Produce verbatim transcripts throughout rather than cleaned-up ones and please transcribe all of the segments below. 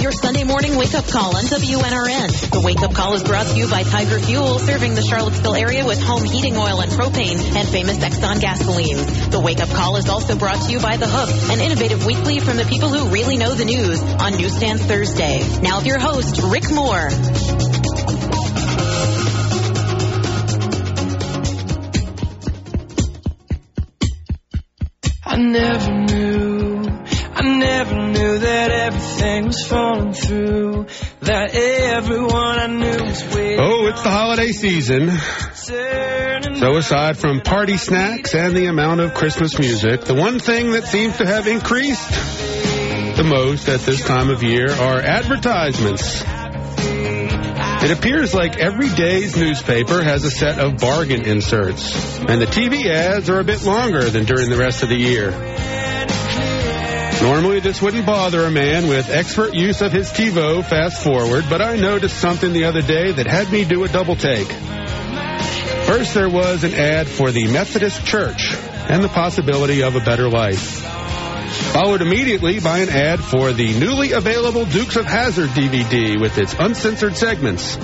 your Sunday morning wake-up call on W N R N. The wake-up call is brought to you by Tiger Fuel, serving the Charlottesville area with home heating oil and propane and famous Exxon gasoline. The wake-up call is also brought to you by The Hook, an innovative weekly from the people who really know the news on Newsstand Thursday. Now with your host, Rick Moore. I never knew, I never knew that everything was falling through, that everyone I knew was waiting. Oh, it's the holiday season. So aside from party snacks and the amount of Christmas music, the one thing that seems to have increased the most at this time of year are advertisements. It appears like every day's newspaper has a set of bargain inserts, and the T V ads are a bit longer than during the rest of the year. Normally, this wouldn't bother a man with expert use of his TiVo fast forward, but I noticed something the other day that had me do a double take. First, there was an ad for the Methodist Church and the possibility of a better life, followed immediately by an ad for the newly available Dukes of Hazzard D V D with its uncensored segments.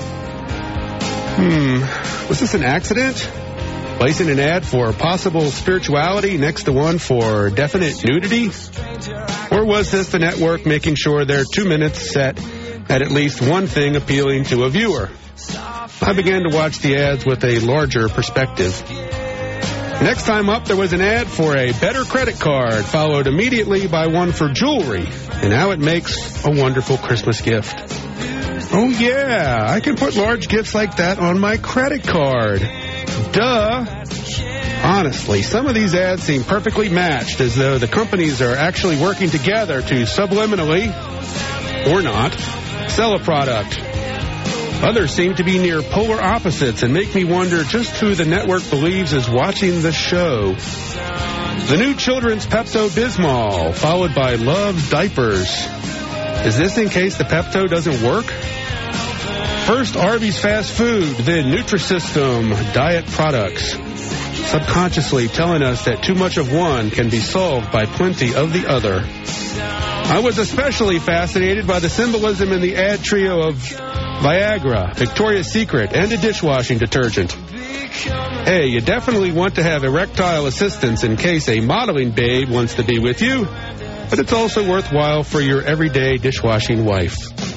Hmm, was this an accident? Placing an ad for possible spirituality next to one for definite nudity? Or was this the network making sure their two minutes set had at least one thing appealing to a viewer? I began to watch the ads with a larger perspective. Next time up, there was an ad for a better credit card, followed immediately by one for jewelry, and how it makes a wonderful Christmas gift. Oh, yeah, I can put large gifts like that on my credit card. Duh. Honestly, some of these ads seem perfectly matched, as though the companies are actually working together to subliminally, or not, sell a product. Others seem to be near polar opposites and make me wonder just who the network believes is watching the show. The new children's Pepto-Bismol, followed by Love's Diapers. Is this in case the Pepto doesn't work? First, Arby's fast food, then Nutrisystem diet products, subconsciously telling us that too much of one can be solved by plenty of the other. I was especially fascinated by the symbolism in the ad trio of Viagra, Victoria's Secret, and a dishwashing detergent. Hey, you definitely want to have erectile assistance in case a modeling babe wants to be with you, but it's also worthwhile for your everyday dishwashing wife.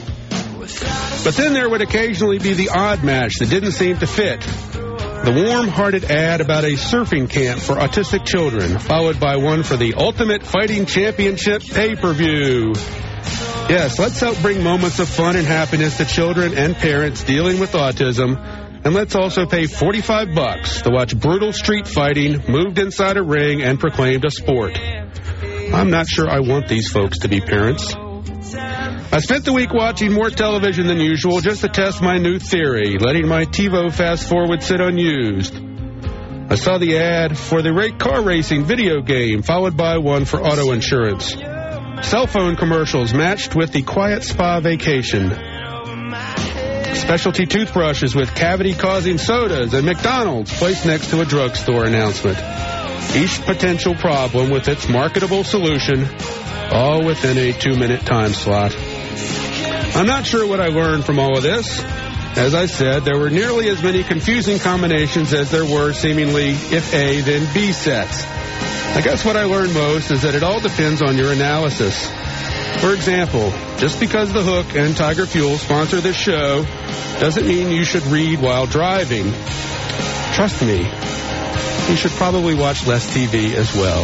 But then there would occasionally be the odd match that didn't seem to fit. The warm-hearted ad about a surfing camp for autistic children, followed by one for the Ultimate Fighting Championship pay-per-view. Yes, let's help bring moments of fun and happiness to children and parents dealing with autism. And let's also pay forty-five bucks to watch brutal street fighting moved inside a ring and proclaimed a sport. I'm not sure I want these folks to be parents. I spent the week watching more television than usual just to test my new theory, letting my TiVo fast forward sit unused. I saw the ad for the rate car racing video game, followed by one for auto insurance. Cell phone commercials matched with the quiet spa vacation. Specialty toothbrushes with cavity-causing sodas and McDonald's placed next to a drugstore announcement. Each potential problem with its marketable solution, all within a two-minute time slot. I'm not sure what I learned from all of this. As I said, there were nearly as many confusing combinations as there were seemingly if A, then B sets. I guess what I learned most is that it all depends on your analysis. For example, just because The Hook and Tiger Fuel sponsor this show doesn't mean you should read while driving. Trust me, you should probably watch less T V as well.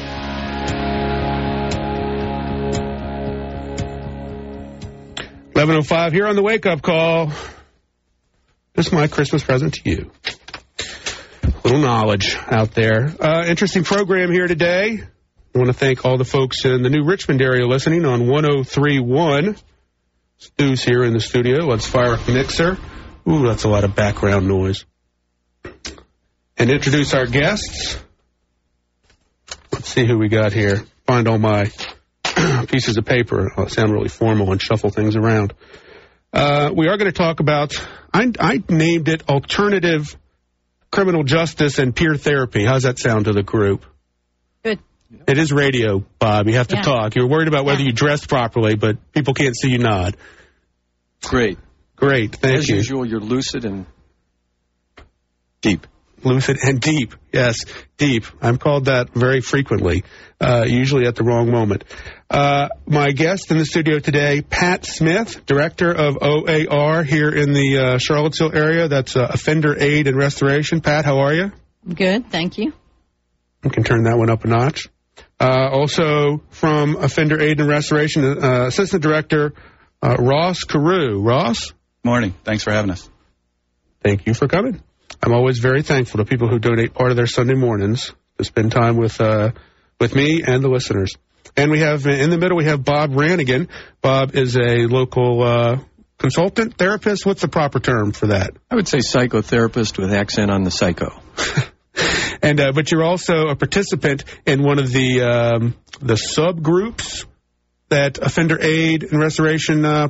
eleven oh five here on the wake-up call. This is my Christmas present to you. A little knowledge out there. Uh, interesting program here today. I want to thank all the folks in the new Richmond area listening on one oh three point one. Stu's here in the studio. Let's fire up the mixer. Ooh, that's a lot of background noise. And introduce our guests. Let's see who we got here. Find all my pieces of paper. I'll sound really formal and shuffle things around. Uh, we are going to talk about, I, I named it Alternative Criminal Justice and Peer Therapy. How's that sound to the group? Good. It is radio, Bob. You have to Yeah. talk. You're worried about whether Yeah. you dressed properly, but people can't see you nod. Great. Great. Thank As you. usual, you're lucid and deep. Lucid and deep. Yes, deep. I'm called that very frequently, uh, usually at the wrong moment. Uh, my guest in the studio today, Pat Smith, Director of O A R here in the uh, Charlottesville area. That's uh, Offender Aid and Restoration. Pat, how are you? Good, thank you. We can turn that one up a notch. Uh, also from Offender Aid and Restoration, uh, Assistant Director uh, Ross Carew. Ross? Morning. Thanks for having us. Thank you for coming. I'm always very thankful to people who donate part of their Sunday mornings to spend time with uh, with me and the listeners. And we have, in the middle, we have Bob Rannigan. Bob is a local uh, consultant, therapist. What's the proper term for that? I would say psychotherapist with accent on the psycho. And uh, but you're also a participant in one of the um, the subgroups that Offender Aid and Restoration uh,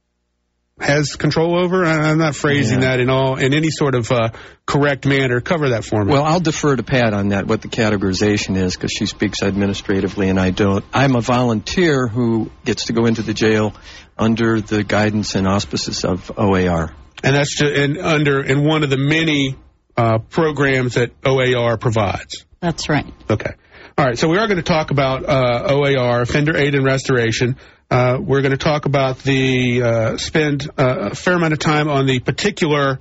has control over. I'm not phrasing Yeah. that in all in any sort of uh, correct manner. Cover that for me. Well, I'll defer to Pat on that, what the categorization is, because she speaks administratively and I don't. I'm a volunteer who gets to go into the jail under the guidance and auspices of O A R. And that's just in under in one of the many uh, programs that O A R provides. That's right. Okay. All right. So we are going to talk about uh, O A R, Offender Aid and Restoration. Uh, we're going to talk about the uh, spend uh, a fair amount of time on the particular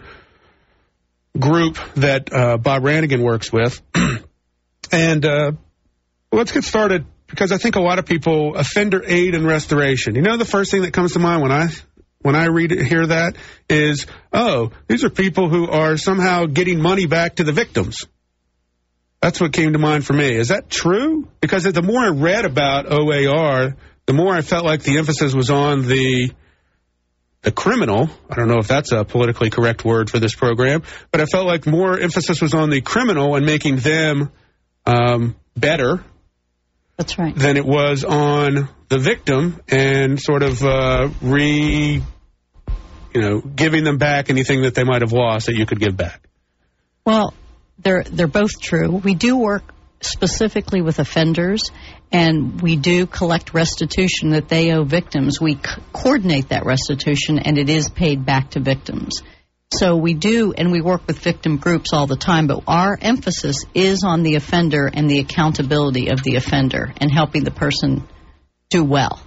group that uh, Bob Rannigan works with. and uh, let's get started, because I think a lot of people, Offender Aid and Restoration. You know, the first thing that comes to mind when I when I read it, hear that is, oh, these are people who are somehow getting money back to the victims. That's what came to mind for me. Is that true? Because the more I read about O A R, the more I felt like the emphasis was on the the criminal. I don't know if that's a politically correct word for this program, but I felt like more emphasis was on the criminal and making them um, better. That's right. Than it was on the victim and sort of uh, re, you know, giving them back anything that they might have lost that you could give back. Well, they're they're both true. We do work specifically with offenders, and we do collect restitution that they owe victims. We c- coordinate that restitution, and it is paid back to victims. So we do, and we work with victim groups all the time, but our emphasis is on the offender and the accountability of the offender and helping the person do well.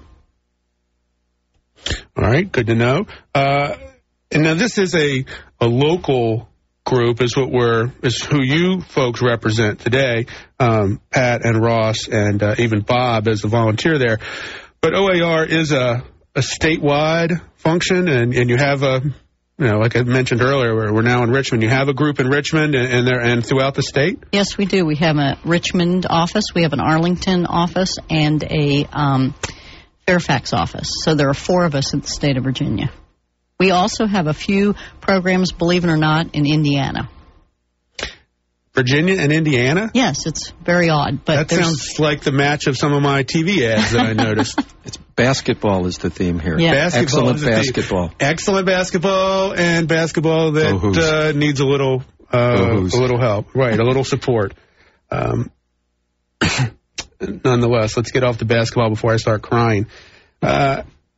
All right, good to know. Uh, and now this is a, a local group, is what we're is who you folks represent today, um, Pat and Ross and uh, even Bob as a volunteer there. But O A R is a, a statewide function, and, and you have a, you know, like I mentioned earlier, we're, we're now in Richmond. You have a group in Richmond and, and, there, and throughout the state? Yes, we do. We have a Richmond office, we have an Arlington office, and a um, Fairfax office. So there are four of us in the state of Virginia. We also have a few programs, believe it or not, in Indiana. Virginia and Indiana? Yes, it's very odd. But that there's- sounds like the match of some of my T V ads that I noticed. It's basketball is the theme here. Yeah. Basketball Excellent is the theme. basketball. Excellent basketball and basketball that Oh-hoos. uh, needs a little uh, Oh-hoos. a little help, right? A little support. Um, nonetheless, let's get off the basketball before I start crying. Uh,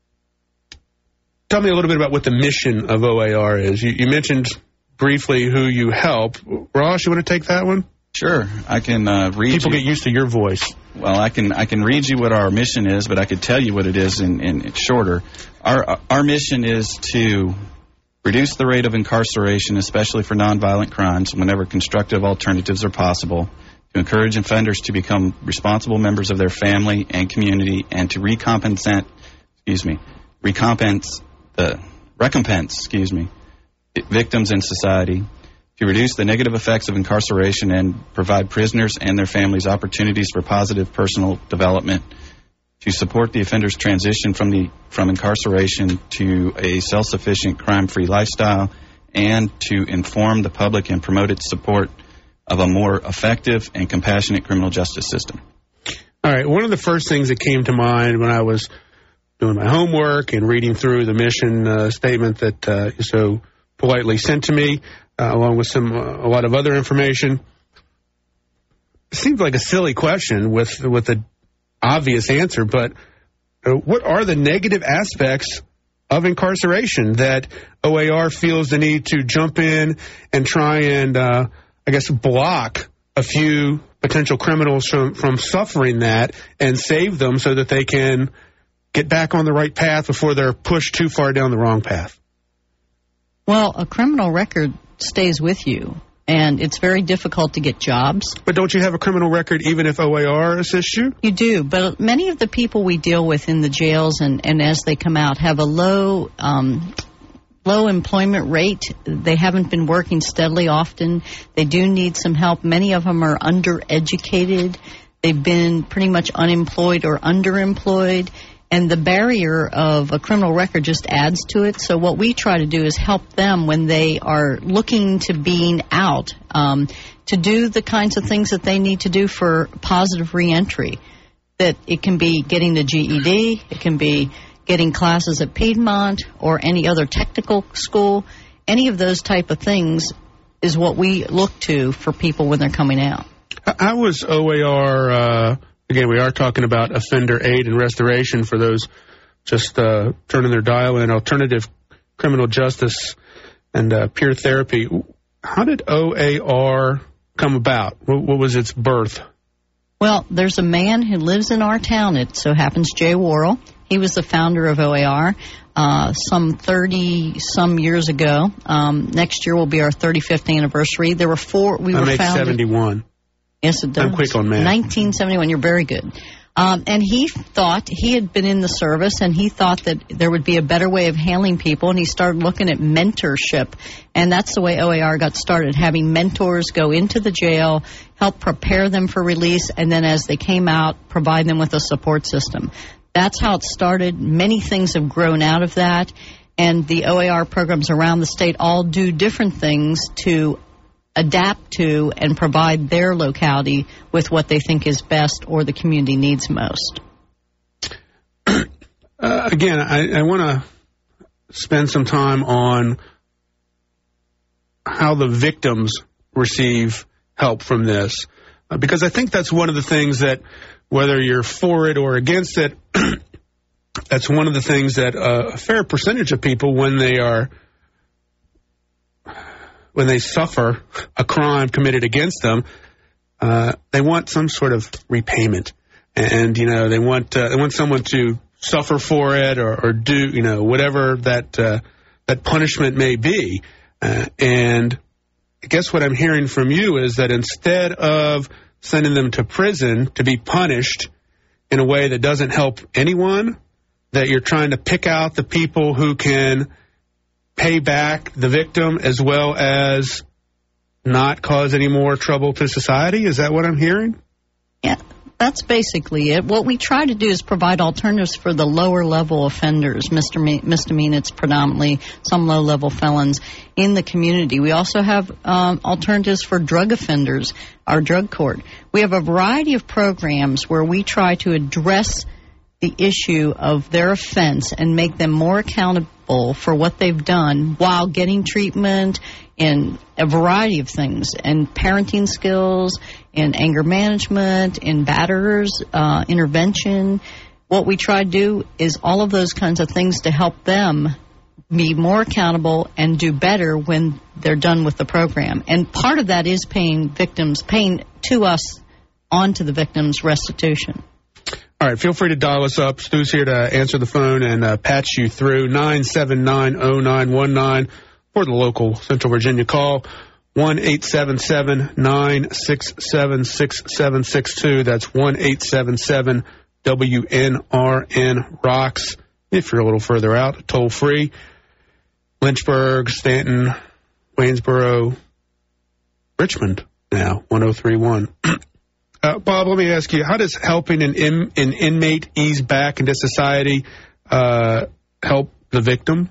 tell me a little bit about what the mission of O A R is. You, you mentioned briefly who you help. Ross, you want to take that one? Sure. I can uh, read People you. get used to your voice. Well, I can I can read you what our mission is, but I could tell you what it is in, in shorter. Our our mission is to reduce the rate of incarceration, especially for nonviolent crimes, whenever constructive alternatives are possible, to encourage offenders to become responsible members of their family and community, and to recompense, excuse me, recompense the recompense, excuse me, victims in society, to reduce the negative effects of incarceration and provide prisoners and their families opportunities for positive personal development, to support the offender's transition from the from incarceration to a self-sufficient, crime-free lifestyle, and to inform the public and promote its support of a more effective and compassionate criminal justice system. All right. One of the first things that came to mind when I was doing my homework and reading through the mission uh, statement that uh, you so politely sent to me, uh, along with some uh, a lot of other information, seems like a silly question with with an obvious answer, but uh, what are the negative aspects of incarceration that O A R feels the need to jump in and try and, uh, I guess, block a few potential criminals from, from suffering that and save them so that they can get back on the right path before they're pushed too far down the wrong path? Well, a criminal record stays with you, and it's very difficult to get jobs. But don't you have a criminal record even if O A R assists you? You do, but many of the people we deal with in the jails and, and as they come out have a low um, low employment rate. They haven't been working steadily often. They do need some help. Many of them are undereducated. They've been pretty much unemployed or underemployed. And the barrier of a criminal record just adds to it. So what we try to do is help them when they are looking to being out, um, to do the kinds of things that they need to do for positive reentry. That it can be getting the G E D, it can be getting classes at Piedmont or any other technical school. Any of those type of things is what we look to for people when they're coming out. How was O A R... Uh Again, we are talking about offender aid and restoration for those just uh, turning their dial in, alternative criminal justice and uh, peer therapy. How did O A R come about? What, what was its birth? Well, there's a man who lives in our town. It so happens Jay Worrell. He was the founder of O A R uh, some thirty-some years ago. Um, next year will be our thirty-fifth anniversary. There were four. We I were make founded. seventy-one. Yes, it does. I'm quick on math. nineteen seventy-one. You're very good. Um, and he thought, he had been in the service, and he thought that there would be a better way of handling people, and he started looking at mentorship. And that's the way O A R got started, having mentors go into the jail, help prepare them for release, and then as they came out, provide them with a support system. That's how it started. Many things have grown out of that, and the O A R programs around the state all do different things to adapt to and provide their locality with what they think is best or the community needs most. Uh, again, I, I want to spend some time on how the victims receive help from this, uh, because I think that's one of the things that, whether you're for it or against it, that's one of the things that uh, a fair percentage of people, when they are when they suffer a crime committed against them, uh, they want some sort of repayment, and you know they want uh, they want someone to suffer for it or, or do you know whatever that uh, that punishment may be. Uh, and I guess what I'm hearing from you is that instead of sending them to prison to be punished in a way that doesn't help anyone, that you're trying to pick out the people who can pay back the victim as well as not cause any more trouble to society? Is that what I'm hearing? Yeah, that's basically it. What we try to do is provide alternatives for the lower level offenders, misdemeanors predominantly, some low level felons in the community. We also have um, alternatives for drug offenders, our drug court. We have a variety of programs where we try to address the issue of their offense and make them more accountable for what they've done while getting treatment in a variety of things, and parenting skills, in anger management, in batterers, uh, intervention. What we try to do is all of those kinds of things to help them be more accountable and do better when they're done with the program. And part of that is paying victims, paying to us onto the victims' restitution. All right, feel free to dial us up. Stu's here to answer the phone and uh, patch you through. nine seven nine, oh nine one nine for the local Central Virginia call. one eight seven seven, nine six seven, six seven six two. That's one eight seven seven, W N R N rocks. If you're a little further out, toll free. Lynchburg, Stanton, Waynesboro, Richmond now, one oh three one. Uh, Bob, let me ask you, how does helping an, in, an inmate ease back into society uh, help the victim?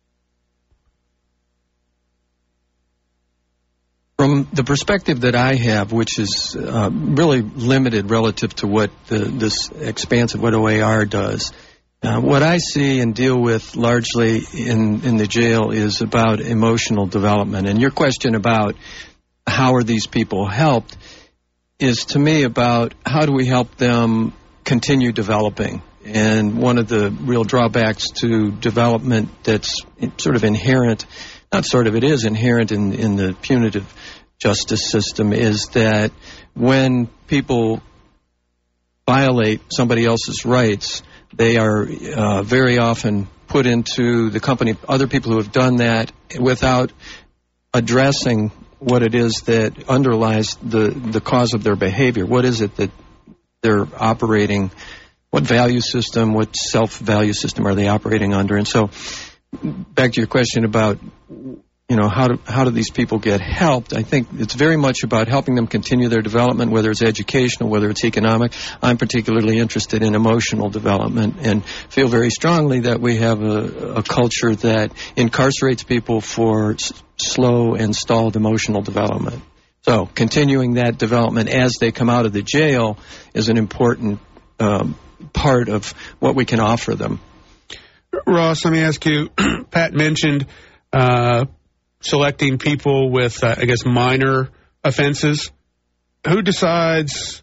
From the perspective that I have, which is uh, really limited relative to what the, this expanse of what O A R does, uh, what I see and deal with largely in, in the jail is about emotional development. And your question about how are these people helped, is to me about how do we help them continue developing. And one of the real drawbacks to development that's sort of inherent, not sort of, it is inherent in, in the punitive justice system, is that when people violate somebody else's rights, they are uh, very often put into the company of other people who have done that without addressing what it is that underlies the, the cause of their behavior. What is it that they're operating? What value system, what self-value system are they operating under? And so, back to your question about, you know, how do, how do these people get helped? I think it's very much about helping them continue their development, whether it's educational, whether it's economic. I'm particularly interested in emotional development and feel very strongly that we have a, a culture that incarcerates people for s- slow and stalled emotional development. So continuing that development as they come out of the jail is an important um, part of what we can offer them. Ross, let me ask you, Pat mentioned uh, selecting people with, uh, I guess, minor offenses. Who decides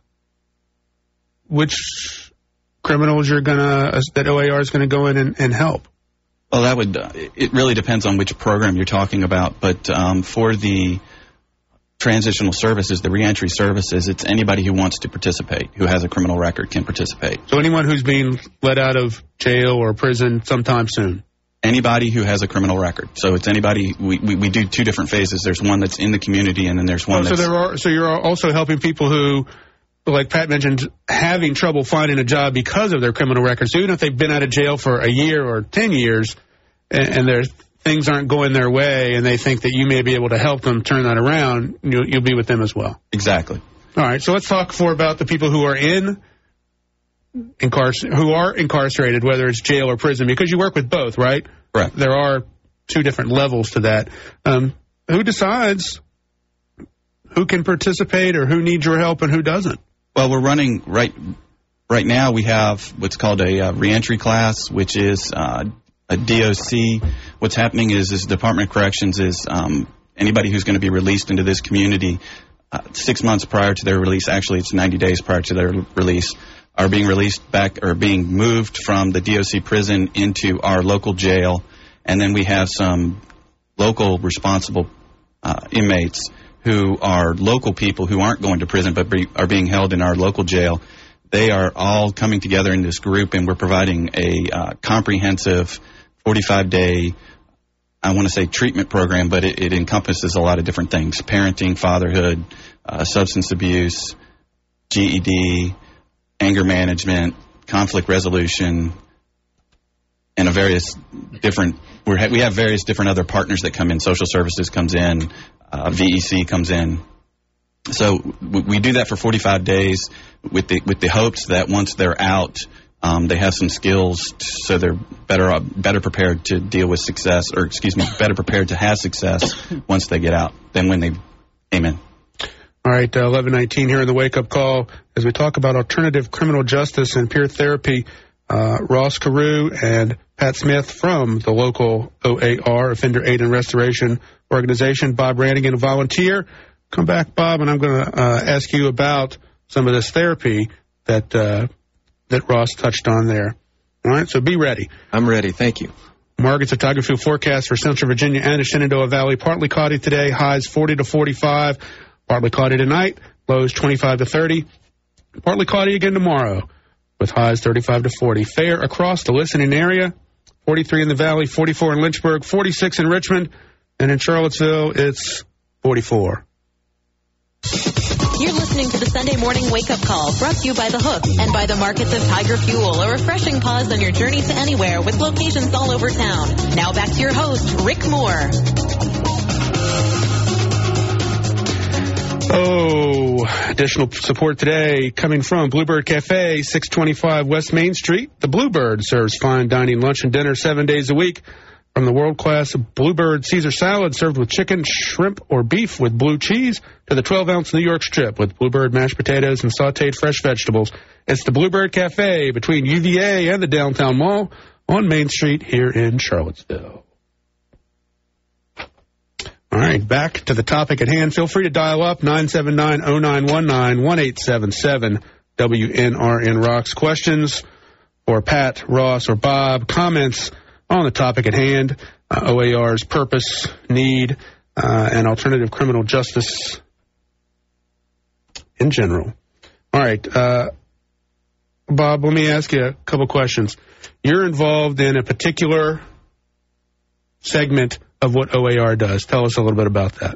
which criminals you're going to, uh, that O A R is going to go in and, and help? Well, that would, uh, it really depends on which program you're talking about. But um, for the transitional services, the reentry services, it's anybody who wants to participate, who has a criminal record can participate. So anyone who's being let out of jail or prison sometime soon? Anybody who has a criminal record. So it's anybody, we, we, we do two different phases. There's one that's in the community, and then there's one oh, so that's... there are, so you're also helping people who, like Pat mentioned, having trouble finding a job because of their criminal record. So even if they've been out of jail for a year or ten years, and, and their things aren't going their way, and they think that you may be able to help them turn that around, you'll, you'll be with them as well. Exactly. All right, so let's talk for about the people who are in incarcer- who are incarcerated, whether it's jail or prison, because you work with both, right? Correct. There are two different levels to that. Um, who decides who can participate or who needs your help and who doesn't? Well, we're running right right now. We have what's called a uh, reentry class, which is uh, a D O C. What's happening is, is Department of Corrections is um, anybody who's going to be released into this community uh, six months prior to their release. Actually, it's ninety days prior to their release. Are being released back or being moved from the D O C prison into our local jail, and then we have some local responsible uh, inmates who are local people who aren't going to prison but be, are being held in our local jail. They are all coming together in this group, and we're providing a uh, comprehensive forty-five day, I want to say treatment program, but it, it encompasses a lot of different things: parenting, fatherhood, uh, substance abuse, G E D, anger management, conflict resolution, and a various different, we're ha- we have various different other partners that come in. Social services comes in, uh, V E C comes in. So w- we do that for forty-five days with the with the hopes that once they're out, um, they have some skills t- so they're better uh, better prepared to deal with success, or excuse me, better prepared to have success once they get out than when they came in. All right, uh, eleven nineteen here in the Wake Up Call as we talk about alternative criminal justice and peer therapy. Uh, Ross Carew and Pat Smith from the local O A R, Offender Aid and Restoration Organization. Bob Rannigan, a volunteer. Come back, Bob, and I'm going to uh, ask you about some of this therapy that uh, that Ross touched on there. All right, so be ready. I'm ready. Thank you. Margaret's a Tiger Field forecast for Central Virginia and the Shenandoah Valley. Partly cloudy today, highs forty to forty-five. Partly cloudy tonight, lows twenty-five to thirty. Partly cloudy again tomorrow with highs thirty-five to forty. Fair across the listening area, forty-three in the Valley, forty-four in Lynchburg, forty-six in Richmond, and in Charlottesville, it's forty-four. You're listening to the Sunday Morning Wake Up Call, brought to you by The Hook and by the markets of Tiger Fuel, a refreshing pause on your journey to anywhere with locations all over town. Now back to your host, Rick Moore. Oh, additional support today coming from Bluebird Cafe, six twenty-five West Main Street. The Bluebird serves fine dining, lunch, and dinner seven days a week. From the world-class Bluebird Caesar salad served with chicken, shrimp, or beef with blue cheese to the twelve ounce New York strip with Bluebird mashed potatoes and sautéed fresh vegetables. It's the Bluebird Cafe between U V A and the Downtown Mall on Main Street here in Charlottesville. All right. right, back to the topic at hand. Feel free to dial up nine seven nine, oh nine one nine, one eight seven seven, W N R N Rocks. Questions for Pat, Ross, or Bob, comments on the topic at hand, uh, O A R's purpose, need, uh, and alternative criminal justice in general. All right, uh, Bob, let me ask you a couple questions. You're involved in a particular segment of what O A R does. Tell us a little bit about that.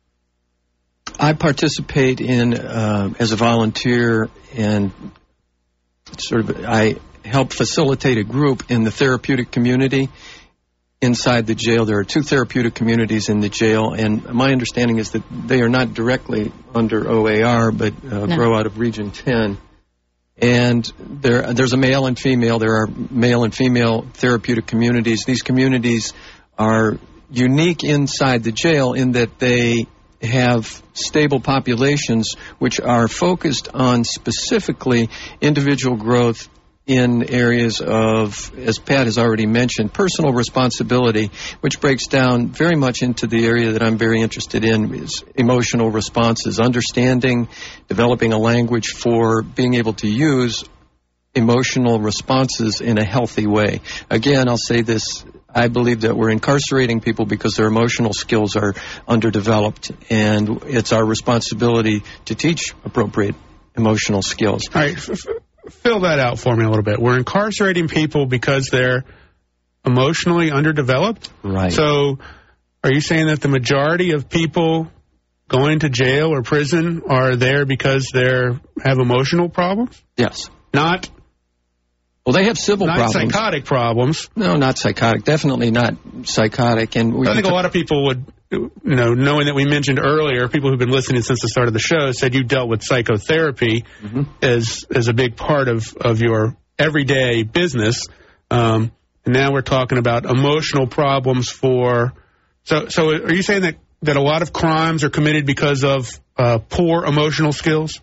I participate in, uh, as a volunteer, and sort of I help facilitate a group in the therapeutic community inside the jail. There are two therapeutic communities in the jail, and my understanding is that they are not directly under O A R, but uh, no. grow out of Region ten. And there, there's a male and female. There are male and female therapeutic communities. These communities are unique inside the jail in that they have stable populations which are focused on specifically individual growth in areas of, as Pat has already mentioned, personal responsibility, which breaks down very much into the area that I'm very interested in, is emotional responses, understanding, developing a language for being able to use emotional responses in a healthy way. Again, I'll say this, I believe that we're incarcerating people because their emotional skills are underdeveloped, and it's our responsibility to teach appropriate emotional skills. All right, f- f- fill that out for me a little bit. We're incarcerating people because they're emotionally underdeveloped? Right. So are you saying that the majority of people going to jail or prison are there because they have emotional problems? Yes. Not... Well, they have civil not problems. Not psychotic problems. No, not psychotic. Definitely not psychotic. And we I think a lot of people would, you know, knowing that we mentioned earlier, people who've been listening since the start of the show said you dealt with psychotherapy mm-hmm. as as a big part of, of your everyday business. Um, and now we're talking about emotional problems for... So, so are you saying that, that a lot of crimes are committed because of uh, poor emotional skills?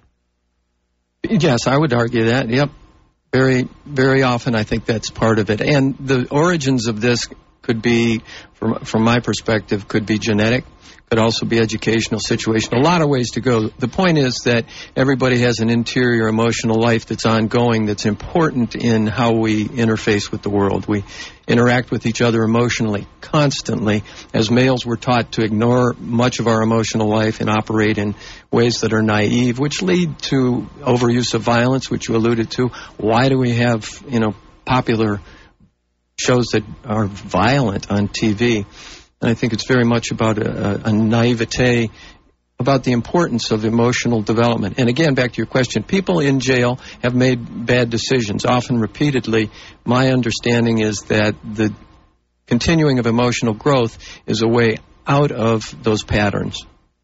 Yes, I would argue that, yep. Very, very often, I think that's part of it. And the origins of this could be, from from my perspective, could be genetic, could also be educational, situational. A lot of ways to go. The point is that everybody has an interior emotional life that's ongoing, that's important in how we interface with the world. We interact with each other emotionally constantly. As males, we're taught to ignore much of our emotional life and operate in ways that are naive, which lead to overuse of violence, which you alluded to. Why do we have, you know, popular shows that are violent on T V? And I think it's very much about a, a naivete about the importance of emotional development. And again, back to your question, people in jail have made bad decisions, often repeatedly. My understanding is that the continuing of emotional growth is a way out of those patterns.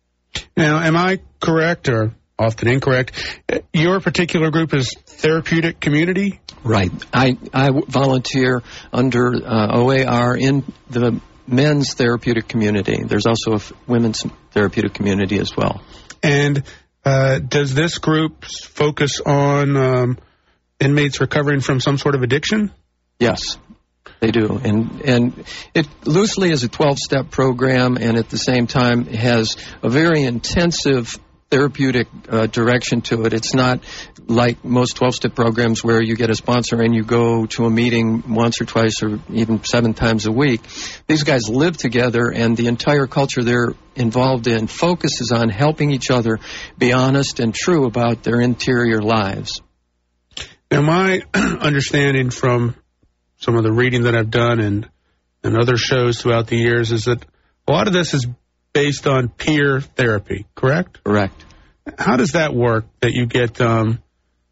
Now, am I correct or often incorrect? Your particular group is therapeutic community? Right. I, I volunteer under uh, O A R in the men's therapeutic community. There's also a f- women's therapeutic community as well. And uh, does this group focus on um, inmates recovering from some sort of addiction? Yes, they do. And and it loosely is a twelve-step program, and at the same time has a very intensive therapeutic uh, direction to it. It's not like most twelve-step programs where you get a sponsor and you go to a meeting once or twice or even seven times a week. These guys live together, and the entire culture they're involved in focuses on helping each other be honest and true about their interior lives. Now, my understanding from some of the reading that I've done and, and other shows throughout the years is that a lot of this is based on peer therapy, correct? Correct. How does that work, that you get um,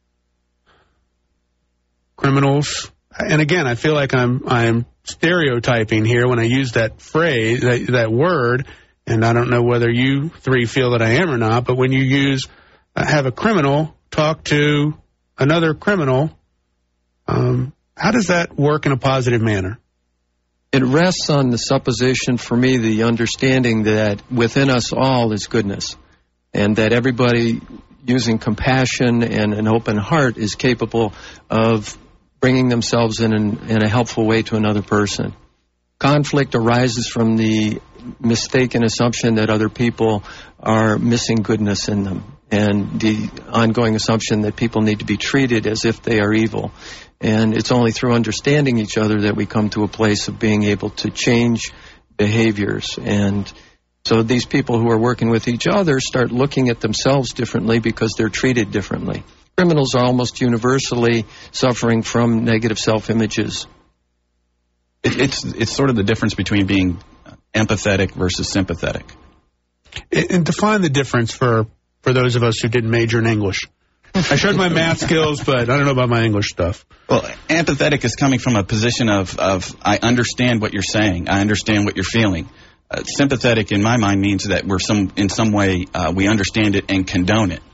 criminals? And again, I feel like I'm I'm stereotyping here when I use that phrase, that, that word, and I don't know whether you three feel that I am or not, but when you use, uh, have a criminal talk to another criminal, um, how does that work in a positive manner? It rests on the supposition, for me, the understanding that within us all is goodness, and that everybody using compassion and an open heart is capable of bringing themselves in, an, in a helpful way to another person. Conflict arises from the mistaken assumption that other people are missing goodness in them, and the ongoing assumption that people need to be treated as if they are evil. And it's only through understanding each other that we come to a place of being able to change behaviors. And so these people who are working with each other start looking at themselves differently because they're treated differently. Criminals are almost universally suffering from negative self-images. It, it's it's sort of the difference between being empathetic versus sympathetic. And define the difference for, for those of us who didn't major in English. I showed my math skills, but I don't know about my English stuff. Well, empathetic is coming from a position of, of I understand what you're saying. I understand what you're feeling. Uh, sympathetic, in my mind, means that we're some in some way uh, we understand it and condone it.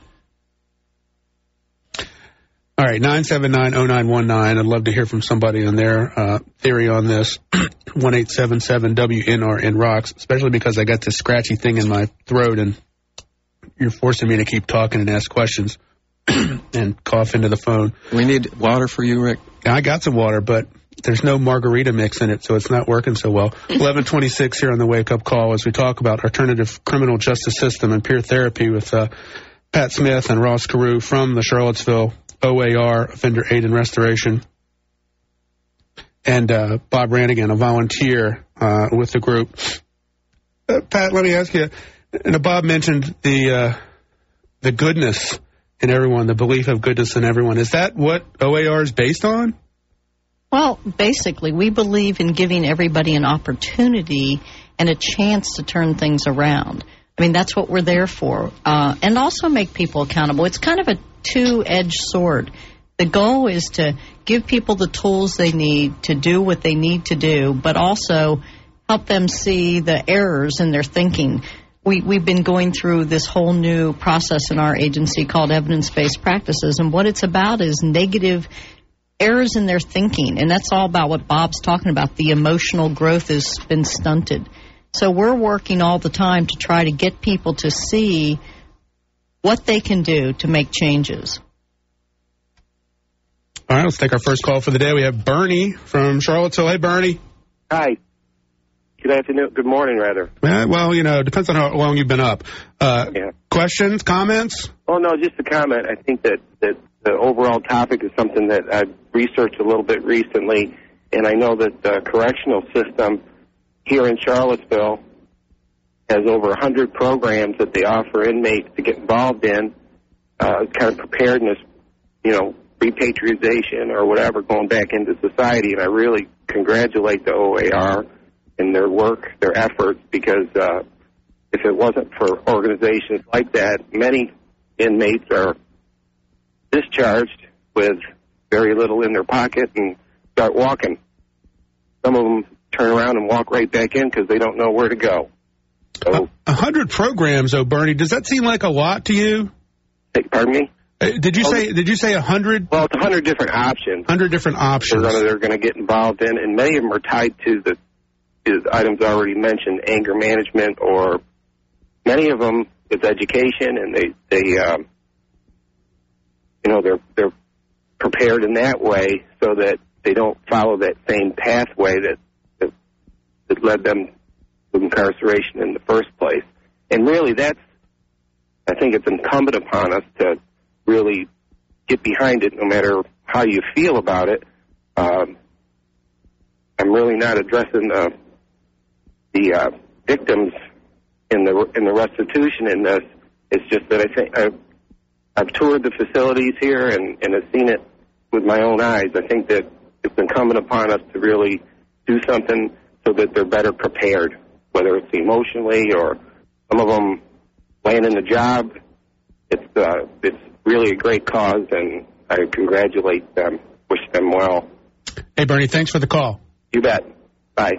All right, nine seven nine, oh nine one nine. I'd love to hear from somebody on their uh, theory on this. one eight seven seven W N R N rocks, especially because I got this scratchy thing in my throat, and you're forcing me to keep talking and ask questions and cough into the phone. We need water for you, Rick. I got some water, but there's no margarita mix in it, so it's not working so well. eleven twenty-six here on the Wake Up Call as we talk about alternative criminal justice system and peer therapy with uh, Pat Smith and Ross Carew from the Charlottesville O A R, Offender Aid and Restoration, and uh, Bob Rannigan, a volunteer uh, with the group. Uh, Pat, let me ask you, and Bob mentioned the uh, the goodness in everyone, the belief of goodness in everyone. Is that what O A R is based on? Well, basically, we believe in giving everybody an opportunity and a chance to turn things around. I mean, that's what we're there for. Uh, and also make people accountable. It's kind of a two-edged sword. The goal is to give people the tools they need to do what they need to do, but also help them see the errors in their thinking. We, we've been going through this whole new process in our agency called evidence-based practices, and what it's about is negative errors in their thinking, and that's all about what Bob's talking about. The emotional growth has been stunted. So we're working all the time to try to get people to see what they can do to make changes. All right, let's take our first call for the day. We have Bernie from Charlottesville. Hey, Bernie. Hi. Good afternoon. Good morning, rather. Uh, well, you know, it depends on how long you've been up. Uh, yeah. Questions, comments? Oh, no, just a comment. I think that, that the overall topic is something that I've researched a little bit recently, and I know that the correctional system here in Charlottesville has over one hundred programs that they offer inmates to get involved in, uh, kind of preparedness, you know, repatriation or whatever, going back into society. And I really congratulate the O A R and their work, their efforts, because uh, if it wasn't for organizations like that, many inmates are discharged with very little in their pocket and start walking. Some of them turn around and walk right back in because they don't know where to go. So, a hundred programs, though, Bernie. Does that seem like a lot to you? Pardon me? Uh, did you oh, say? Did you say a hundred? Well, it's a hundred different options. Hundred different options. They're gonna, they're going to get involved in, and many of them are tied to the, the items already mentioned, anger management, or many of them it's education, and they they um, you know they're they're prepared in that way so that they don't follow that same pathway that that, that led them to incarceration in the first place. And really, that's, I think it's incumbent upon us to really get behind it, no matter how you feel about it. Um, I'm really not addressing the the uh, victims in the in the restitution in this. It's just that I think I've, I've toured the facilities here and, and have seen it with my own eyes. I think that it's incumbent upon us to really do something so that they're better prepared, whether it's emotionally or some of them landing a job. It's uh, it's really a great cause, and I congratulate them, wish them well. Hey, Bernie, thanks for the call. You bet. Bye.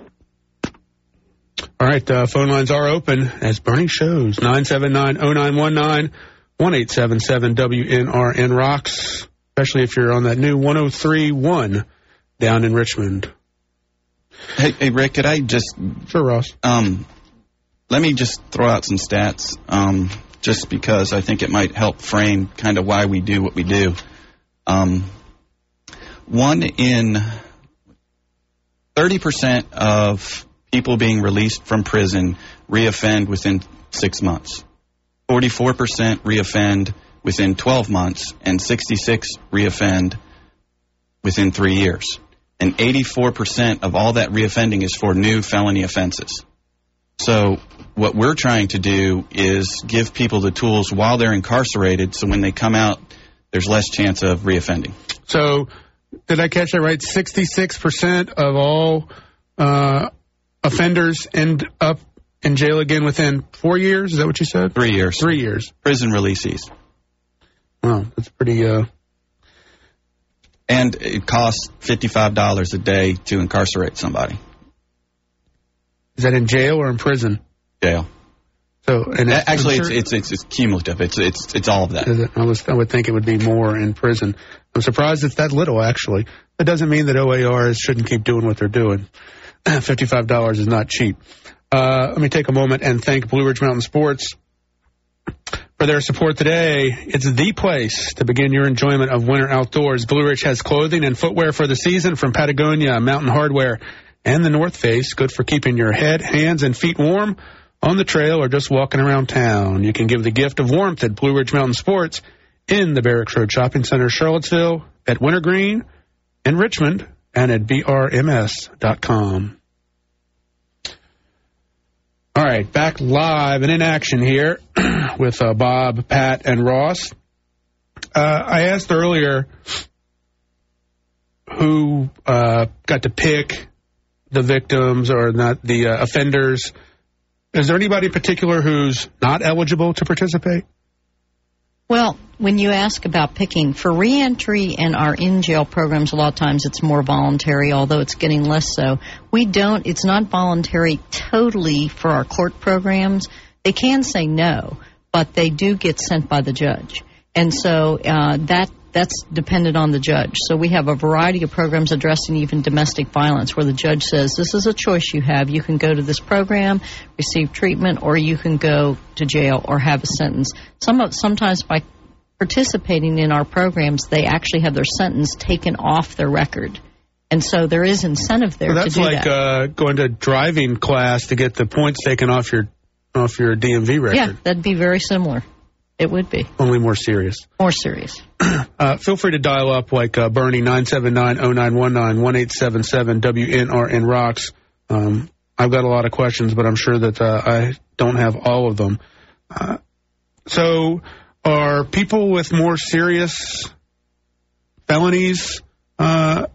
All right, uh, phone lines are open, as Bernie shows. nine seven nine, oh nine one nine, one eight seven seven W N R N rocks, especially if you're on that new one oh three point one down in Richmond. Hey, hey, Rick, could I just... Sure, Ross. Um, let me just throw out some stats, um, just because I think it might help frame kind of why we do what we do. Um, one in thirty percent of people being released from prison reoffend within six months. forty-four percent reoffend within twelve months, and sixty-six reoffend within three years. And eighty-four percent of all that reoffending is for new felony offenses. So what we're trying to do is give people the tools while they're incarcerated, so when they come out, there's less chance of reoffending. So did I catch that right? sixty-six percent of all uh, offenders end up in jail again within four years? Is that what you said? Three years. Three years. Prison releasees. Wow, that's pretty... Uh... And it costs fifty-five dollars a day to incarcerate somebody. Is that in jail or in prison? Jail. So, and it's, actually, sure, it's, it's it's it's cumulative. It's it's it's all of that. Is it? I was I would think it would be more in prison. I'm surprised it's that little. Actually, that doesn't mean that O A Rs shouldn't keep doing what they're doing. Fifty-five dollars is not cheap. Uh, let me take a moment and thank Blue Ridge Mountain Sports for their support today. It's the place to begin your enjoyment of winter outdoors. Blue Ridge has clothing and footwear for the season from Patagonia, Mountain Hardwear, and the North Face. Good for keeping your head, hands, and feet warm on the trail or just walking around town. You can give the gift of warmth at Blue Ridge Mountain Sports in the Barracks Road Shopping Center, Charlottesville, at Wintergreen, in Richmond, and at B R M S dot com. All right, back live and in action here with uh, Bob, Pat, and Ross. Uh, I asked earlier who uh, got to pick the victims or not the uh, offenders. Is there anybody in particular who's not eligible to participate? Well, when you ask about picking, for reentry and our in-jail programs, a lot of times it's more voluntary, although it's getting less so. We don't, it's not voluntary totally for our court programs. They can say no, but they do get sent by the judge. And so uh, that that's dependent on the judge. So we have a variety of programs addressing even domestic violence where the judge says, this is a choice you have. You can go to this program, receive treatment, or you can go to jail or have a sentence. Some of, sometimes by participating in our programs, they actually have their sentence taken off their record. And so there is incentive there well, to do like, that. That's like uh, going to driving class to get the points taken off your off your D M V record. Yeah, that'd be very similar. It would be. Only more serious. More serious. uh, feel free to dial up like uh, Bernie, nine seven nine, oh nine one nine, one eight seven seven, W N R N Rocks. Um, I've got a lot of questions, but I'm sure that uh, I don't have all of them. Uh, so are people with more serious felonies, uh,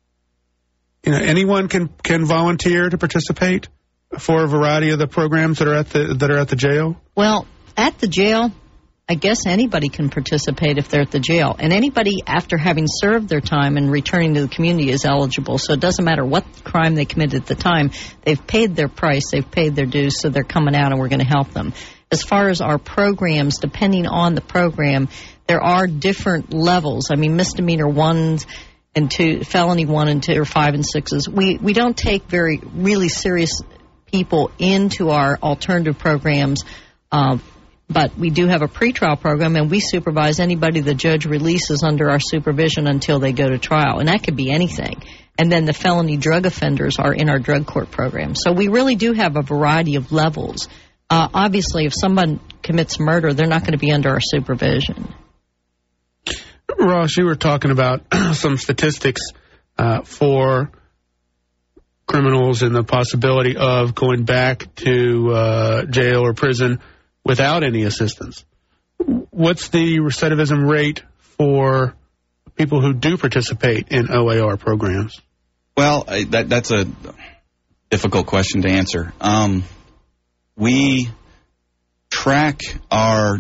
you know, anyone can, can volunteer to participate for a variety of the programs that are at the that are at the jail? Well, at the jail, I guess anybody can participate if they're at the jail. And anybody after having served their time and returning to the community is eligible. So it doesn't matter what crime they committed at the time. They've paid their price. They've paid their dues. So they're coming out and we're going to help them. As far as our programs, depending on the program, there are different levels. I mean, misdemeanor ones and two, felony one and two, or five and sixes. We, we don't take very really serious people into our alternative programs, uh, but we do have a pretrial program, and we supervise anybody the judge releases under our supervision until they go to trial, and that could be anything. And then the felony drug offenders are in our drug court program. So we really do have a variety of levels. Uh, obviously, if someone commits murder, they're not going to be under our supervision. Ross, you were talking about some statistics uh, for criminals and the possibility of going back to uh, jail or prison without any assistance. What's the recidivism rate for people who do participate in O A R programs? Well, I, that, that's a difficult question to answer. Um, we track our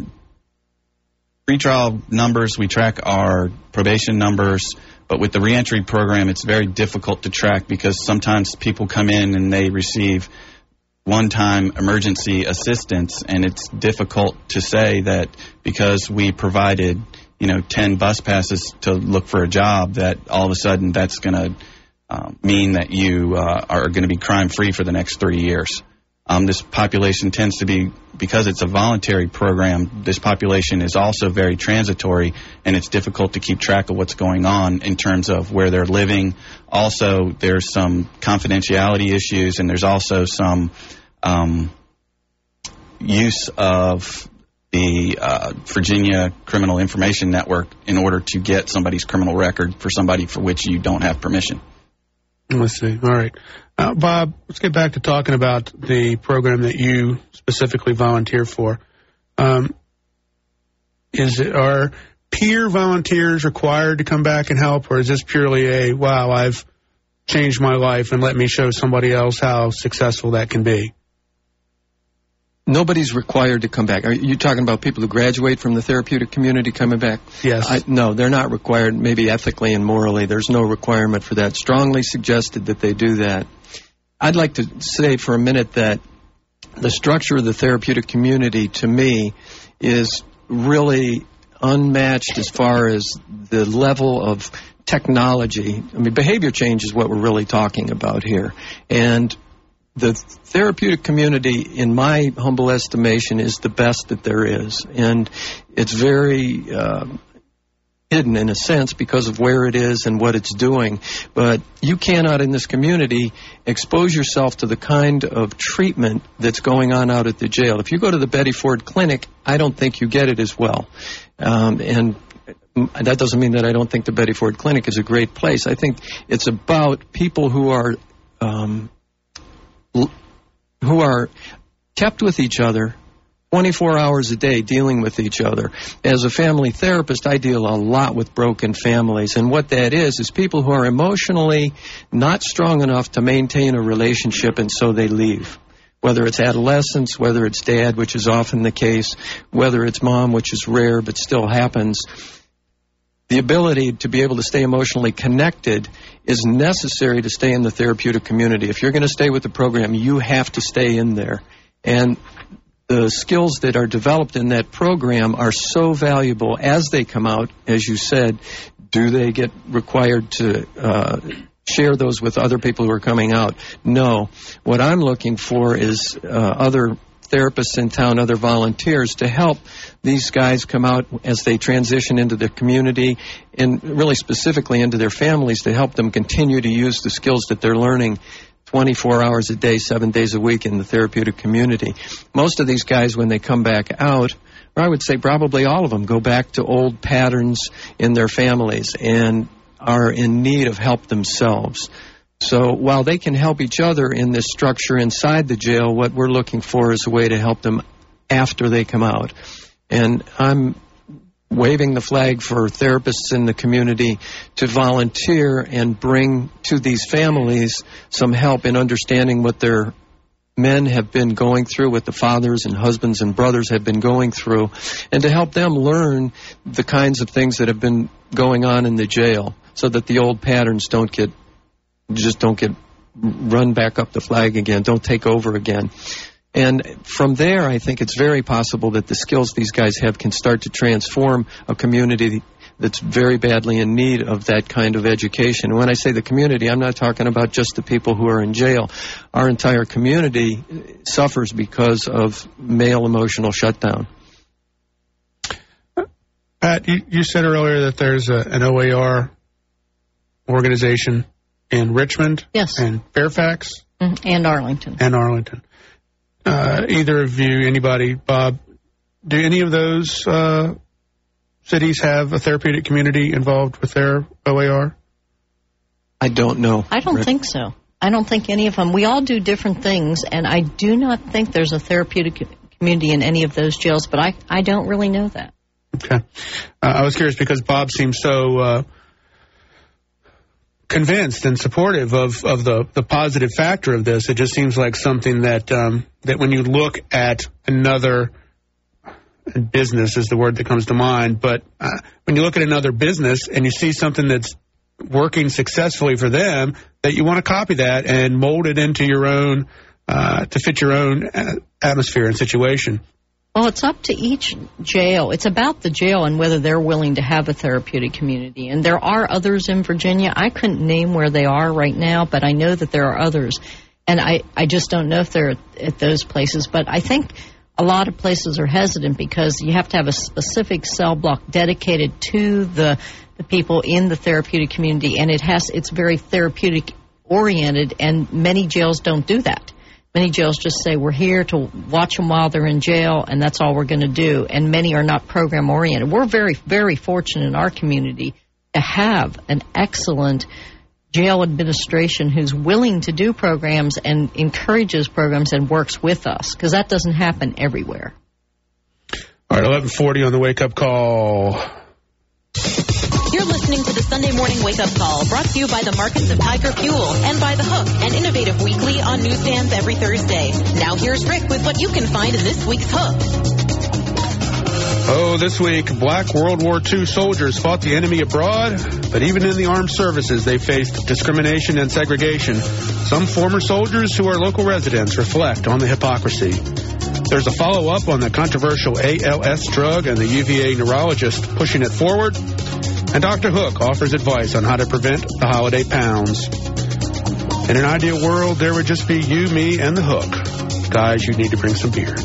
pretrial numbers, we track our probation numbers, but with the reentry program, it's very difficult to track because sometimes people come in and they receive one-time emergency assistance, and it's difficult to say that because we provided, you know, ten bus passes to look for a job, that all of a sudden that's going to uh, mean that you uh, are going to be crime-free for the next three years. Um, this population tends to be, because it's a voluntary program, this population is also very transitory, and it's difficult to keep track of what's going on in terms of where they're living. Also, there's some confidentiality issues, and there's also some um, use of the uh, Virginia Criminal Information Network in order to get somebody's criminal record for somebody for which you don't have permission. Let's see. All right. Uh, Bob, let's get back to talking about the program that you specifically volunteer for. Um, is it, are peer volunteers required to come back and help, or is this purely a, wow, I've changed my life and let me show somebody else how successful that can be? Nobody's required to come back. Are you talking about people who graduate from the therapeutic community coming back? Yes. I, no, they're not required, maybe ethically and morally. There's no requirement for that. Strongly suggested that they do that. I'd like to say for a minute that the structure of the therapeutic community, to me, is really unmatched as far as the level of technology. I mean, behavior change is what we're really talking about here. And the therapeutic community, in my humble estimation, is the best that there is. And it's very uh, hidden, in a sense, because of where it is and what it's doing. But you cannot, in this community, expose yourself to the kind of treatment that's going on out at the jail. If you go to the Betty Ford Clinic, I don't think you get it as well. Um, and that doesn't mean that I don't think the Betty Ford Clinic is a great place. I think it's about people who are... Um, who are kept with each other twenty-four hours a day, dealing with each other. As a family therapist, I deal a lot with broken families, and what that is is people who are emotionally not strong enough to maintain a relationship, and so they leave. Whether it's adolescence, whether it's dad, which is often the case, whether it's mom, which is rare but still happens. The ability to be able to stay emotionally connected is necessary to stay in the therapeutic community. If you're going to stay with the program, you have to stay in there. And the skills that are developed in that program are so valuable as they come out. As you said, do they get required to uh, share those with other people who are coming out? No. What I'm looking for is uh, other therapists in town, other volunteers, to help these guys come out as they transition into the community and really specifically into their families, to help them continue to use the skills that they're learning twenty-four hours a day, seven days a week in the therapeutic community. Most of these guys, when they come back out, or I would say probably all of them, go back to old patterns in their families and are in need of help themselves. So while they can help each other in this structure inside the jail, what we're looking for is a way to help them after they come out. And I'm waving the flag for therapists in the community to volunteer and bring to these families some help in understanding what their men have been going through, what the fathers and husbands and brothers have been going through, and to help them learn the kinds of things that have been going on in the jail so that the old patterns don't get just don't get run back up the flag again, don't take over again. And from there, I think it's very possible that the skills these guys have can start to transform a community that's very badly in need of that kind of education. And when I say the community, I'm not talking about just the people who are in jail. Our entire community suffers because of male emotional shutdown. Pat, you, you said earlier that there's a, an O A R organization in Richmond, yes, and Fairfax, mm-hmm. and Arlington, and Arlington. Uh, either of you, anybody, Bob, do any of those uh, cities have a therapeutic community involved with their O A R? I don't know. I don't Rick. think so. I don't think any of them. We all do different things, and I do not think there's a therapeutic community in any of those jails, but I, I don't really know that. Okay. Uh, I was curious because Bob seems so uh, convinced and supportive of, of the, the positive factor of this. It just seems like something that um, that when you look at another business is the word that comes to mind, but uh, when you look at another business and you see something that's working successfully for them, that you want to copy that and mold it into your own, uh, to fit your own atmosphere and situation. Well, it's up to each jail. It's about the jail and whether they're willing to have a therapeutic community. And there are others in Virginia. I couldn't name where they are right now, but I know that there are others. And I, I just don't know if they're at, at those places. But I think a lot of places are hesitant because you have to have a specific cell block dedicated to the the people in the therapeutic community, and it has it's very therapeutic oriented, and many jails don't do that. Many jails just say we're here to watch them while they're in jail, and that's all we're going to do. And many are not program oriented. We're very, very fortunate in our community to have an excellent jail administration who's willing to do programs and encourages programs and works with us, because that doesn't happen everywhere. All right, eleven forty on the wake-up call. You're listening to the Sunday Morning Wake-Up Call, brought to you by the Markets of Tiger Fuel and by The Hook, an innovative weekly on newsstands every Thursday. Now here's Rick with what you can find in this week's Hook. Oh, this week, black World War Two soldiers fought the enemy abroad, but even in the armed services, they faced discrimination and segregation. Some former soldiers who are local residents reflect on the hypocrisy. There's a follow-up on the controversial A L S drug and the U V A neurologist pushing it forward. And Doctor Hook offers advice on how to prevent the holiday pounds. In an ideal world, there would just be you, me, and the Hook. Guys, you need to bring some beer.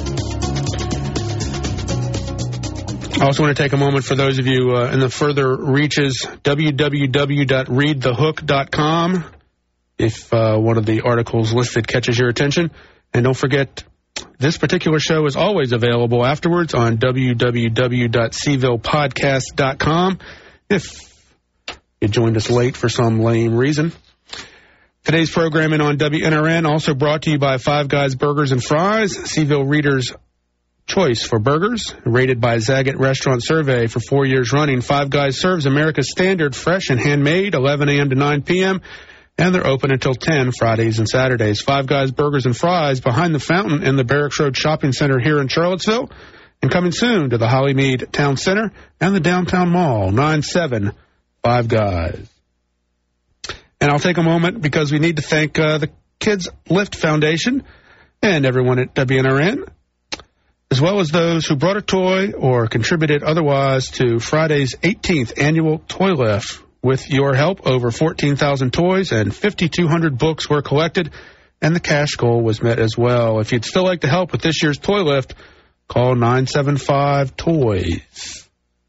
I also want to take a moment for those of you uh, in the further reaches, w w w dot read the hook dot com, if uh, one of the articles listed catches your attention. And don't forget, this particular show is always available afterwards on w w w dot seville podcast dot com if you joined us late for some lame reason. Today's programming on W N R N also brought to you by Five Guys Burgers and Fries, Seville Readers' choice for burgers. Rated by Zagat Restaurant Survey for four years running, Five Guys serves America's standard fresh and handmade, eleven a.m. to nine p.m., and they're open until ten Fridays and Saturdays. Five Guys Burgers and Fries behind the fountain in the Barracks Road Shopping Center here in Charlottesville, and coming soon to the Hollymead Town Center and the Downtown Mall, nine seven Five Guys. And I'll take a moment because we need to thank uh, the Kids Lift Foundation and everyone at W N R N, as well as those who brought a toy or contributed otherwise to Friday's eighteenth annual Toy Lift. With your help, over fourteen thousand toys and fifty-two hundred books were collected, and the cash goal was met as well. If you'd still like to help with this year's Toy Lift, call nine seven five toys.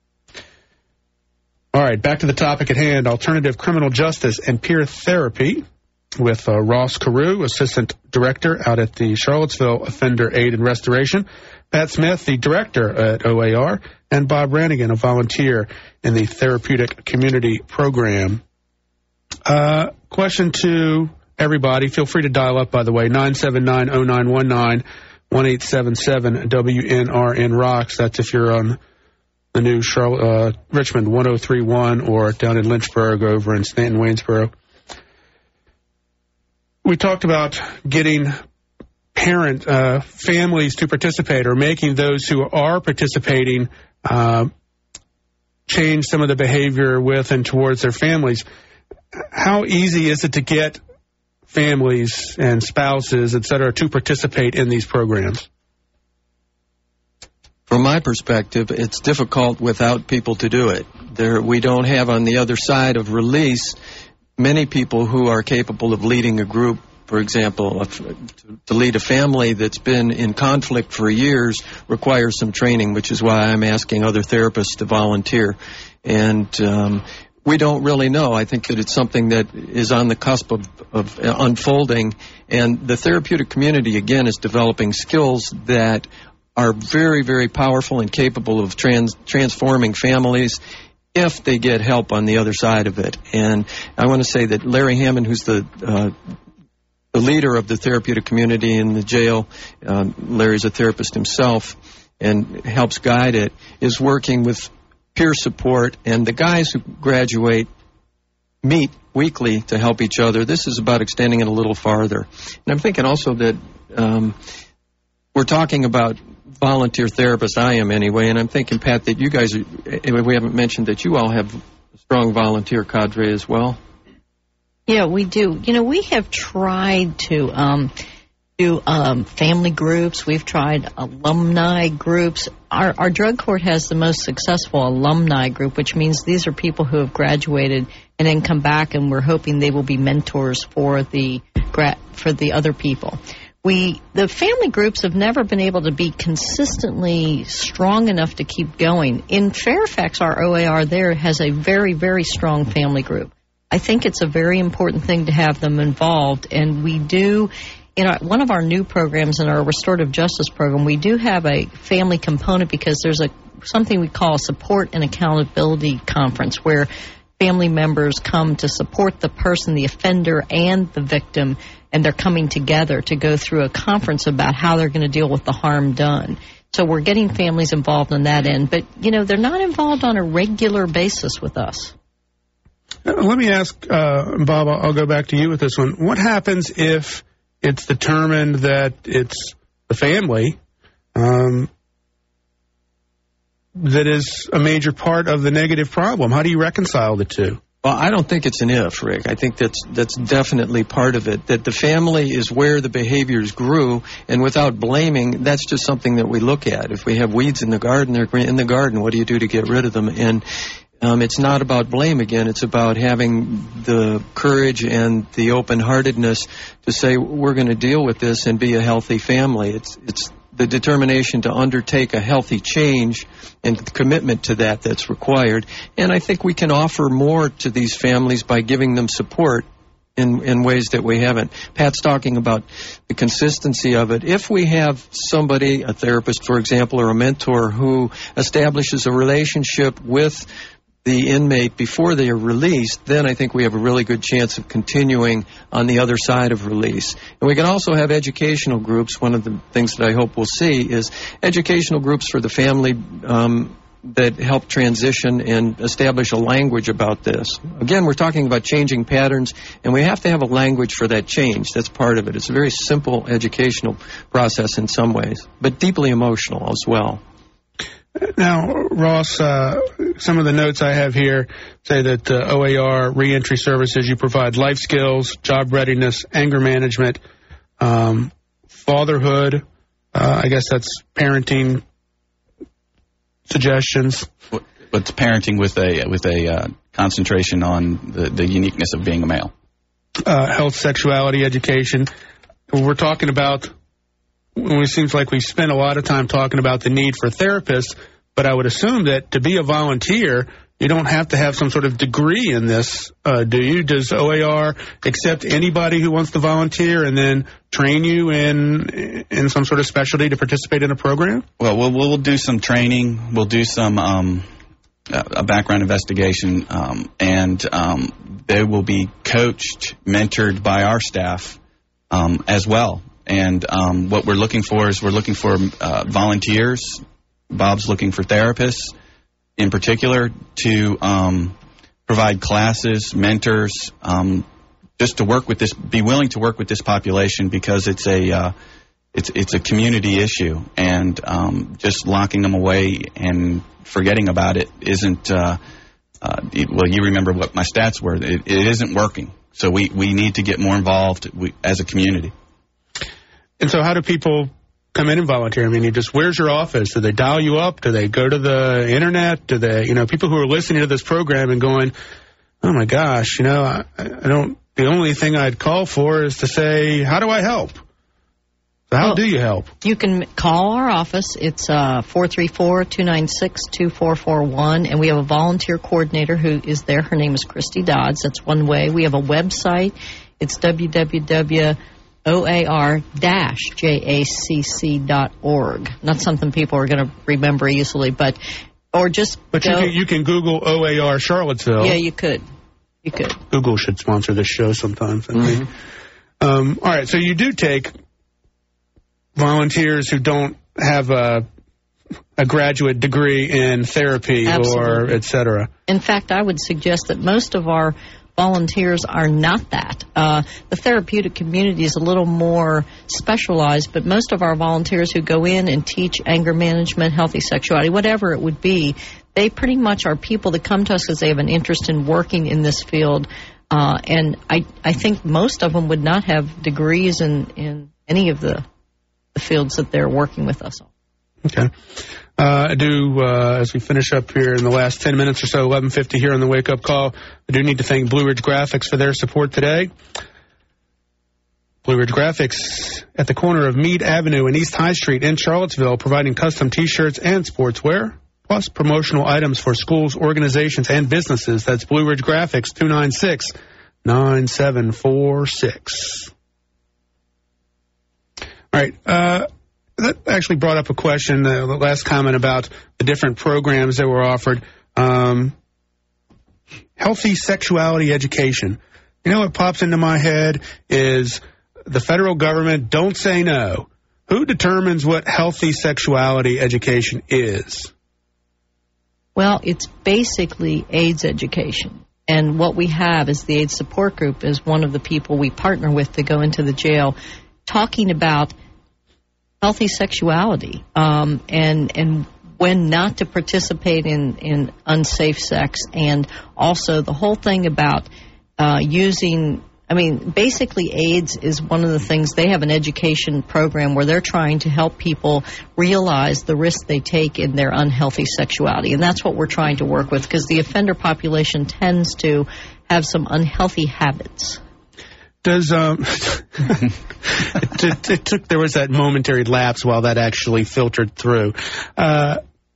All right, back to the topic at hand, alternative criminal justice and peer therapy with uh, Ross Carew, Assistant Director out at the Charlottesville Offender Aid and Restoration, Pat Smith, the Director at O A R, and Bob Rannigan, a volunteer in the Therapeutic Community Program. Uh, question to everybody. Feel free to dial up, by the way, nine seven nine, oh nine one nine, one eight seven seven W N R N Rocks. That's if you're on the new Charlotte, uh, Richmond one oh three one or down in Lynchburg over in Stanton Waynesboro. We talked about getting parent uh, families to participate, or making those who are participating uh, change some of the behavior with and towards their families. How easy is it to get families and spouses, et cetera, to participate in these programs? From my perspective, it's difficult without people to do it. There, we don't have on the other side of release many people who are capable of leading a group. For example, to lead a family that's been in conflict for years requires some training, which is why I'm asking other therapists to volunteer. And um, we don't really know. I think that it's something that is on the cusp of, of unfolding. And the therapeutic community, again, is developing skills that are very, very powerful and capable of trans- transforming families if they get help on the other side of it. And I want to say that Larry Hammond, who's the uh, the leader of the therapeutic community in the jail, um, Larry's a therapist himself and helps guide it, is working with peer support, and the guys who graduate meet weekly to help each other. This is about extending it a little farther. And I'm thinking also that um, we're talking about volunteer therapists, I am anyway, and I'm thinking, Pat, that you guys, are, we haven't mentioned that you all have a strong volunteer cadre as well. Yeah, we do. You know, we have tried to um, do um, family groups. We've tried alumni groups. Our, our drug court has the most successful alumni group, which means these are people who have graduated and then come back, and we're hoping they will be mentors for the for the other people. We the family groups have never been able to be consistently strong enough to keep going. In Fairfax, our O A R there has a very, very strong family group. I think it's a very important thing to have them involved, and we do. In our, one of our new programs in our restorative justice program, we do have a family component because there's a something we call a support and accountability conference where family members come to support the person, the offender, and the victim, and they're coming together to go through a conference about how they're going to deal with the harm done. So we're getting families involved on that end, but, you know, they're not involved on a regular basis with us. Let me ask, uh, Bob, I'll go back to you with this one. What happens if it's determined that it's the family um, that is a major part of the negative problem? How do you reconcile the two? Well, I don't think it's an if, Rick. I think that's that's definitely part of it, that the family is where the behaviors grew, and without blaming, that's just something that we look at. If we have weeds in the garden, they're in the garden. What do you do to get rid of them? And Um, it's not about blame again. It's about having the courage and the open-heartedness to say we're going to deal with this and be a healthy family. It's it's the determination to undertake a healthy change and the commitment to that that's required. And I think we can offer more to these families by giving them support in, in ways that we haven't. Pat's talking about the consistency of it. If we have somebody, a therapist, for example, or a mentor who establishes a relationship with the inmate before they are released, then I think we have a really good chance of continuing on the other side of release. And we can also have educational groups. One of the things that I hope we'll see is educational groups for the family um, that help transition and establish a language about this. Again, we're talking about changing patterns, and we have to have a language for that change. That's part of it. It's a very simple educational process in some ways, but deeply emotional as well. Now, Ross, uh, some of the notes I have here say that uh, O A R reentry services, you provide life skills, job readiness, anger management, um, fatherhood. Uh, I guess that's parenting suggestions. But it's parenting with a with a uh, concentration on the, the uniqueness of being a male. Uh, health, sexuality, education. We're talking about. It seems like we've spent a lot of time talking about the need for therapists, but I would assume that to be a volunteer, you don't have to have some sort of degree in this, uh, do you? Does O A R accept anybody who wants to volunteer and then train you in in some sort of specialty to participate in a program? Well, we'll, we'll do some training. We'll do some um, a background investigation, um, and um, they will be coached, mentored by our staff um, as well. And um, what we're looking for is we're looking for uh, volunteers. Bob's looking for therapists in particular to um, provide classes, mentors, um, just to work with this, be willing to work with this population because it's a uh, it's it's a community issue, and um, just locking them away and forgetting about it isn't. Uh, uh, it, well, you remember what my stats were. It, it isn't working. So we, we need to get more involved we, as a community. And so how do people come in and volunteer? I mean, you just, where's your office? Do they dial you up? Do they go to the internet? Do they, you know, people who are listening to this program and going, oh my gosh, you know, I, I don't, the only thing I'd call for is to say, how do I help? So how well, do you help? You can call our office. It's uh, four three four, two nine six, two four four one, and we have a volunteer coordinator who is there. Her name is Christy Dodds. That's one way. We have a website. It's w w w dot O A R dash jacc dot org. Not something people are going to remember easily, but or just But go, you, can, you can Google O A R Charlottesville. Yeah, you could. You could. Google should sponsor this show sometimes, I think. Mm-hmm. Um, all right, so you do take volunteers who don't have a, a graduate degree in therapy Absolutely. Or et cetera. In fact, I would suggest that most of our volunteers are not that. Uh, the therapeutic community is a little more specialized, but most of our volunteers who go in and teach anger management, healthy sexuality, whatever it would be, they pretty much are people that come to us because they have an interest in working in this field. Uh, and I, I think most of them would not have degrees in, in, any of the, the fields that they're working with us on. Okay. Uh, I do, uh, as we finish up here in the last ten minutes or so, eleven fifty here on the Wake Up Call, I do need to thank Blue Ridge Graphics for their support today. Blue Ridge Graphics at the corner of Meade Avenue and East High Street in Charlottesville, providing custom T-shirts and sportswear, plus promotional items for schools, organizations, and businesses. That's Blue Ridge Graphics, two nine six, nine seven four six. All right. Uh, that actually brought up a question, uh, the last comment about the different programs that were offered. Um, healthy sexuality education. You know what pops into my head is the federal government, don't say no. Who determines what healthy sexuality education is? Well, it's basically AIDS education. And what we have is the AIDS support group is one of the people we partner with to go into the jail talking about healthy sexuality um, and and when not to participate in, in unsafe sex, and also the whole thing about uh, using, I mean, basically AIDS is one of the things, they have an education program where they're trying to help people realize the risk they take in their unhealthy sexuality. And that's what we're trying to work with, because the offender population tends to have some unhealthy habits. Does um, it, it, it took there was that momentary lapse while that actually filtered through. Uh,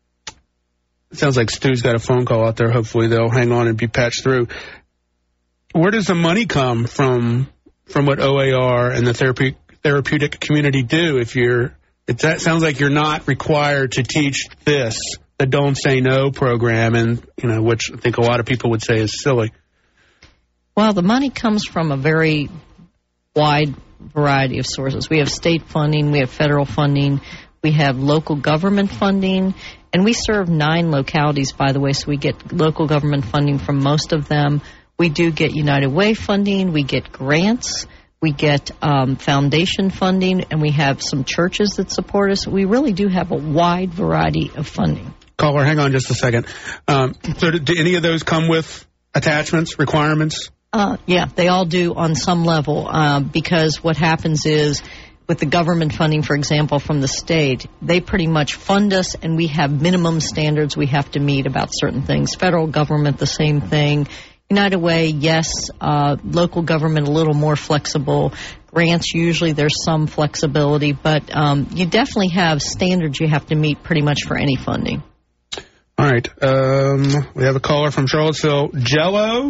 it sounds like Stu's got a phone call out there. Hopefully they'll hang on and be patched through. Where does the money come from? From what O A R and the therapy, therapeutic community do? If you're, it that sounds like you're not required to teach this, the Don't Say No program, and you know, which I think a lot of people would say is silly. Well, the money comes from a very wide variety of sources. We have state funding, we have federal funding, we have local government funding, and we serve nine localities, by the way, so we get local government funding from most of them. We do get United Way funding, we get grants, we get um, foundation funding, and we have some churches that support us. We really do have a wide variety of funding. Caller, hang on just a second. Um, so do, do any of those come with attachments, requirements? Uh, yeah, they all do on some level, uh, because what happens is with the government funding, for example, from the state, they pretty much fund us, and we have minimum standards we have to meet about certain things. Federal government, the same thing. United Way, yes. Uh, local government, a little more flexible. Grants, usually there's some flexibility, but um, you definitely have standards you have to meet pretty much for any funding. All right. Um, we have a caller from Charlottesville. Jello?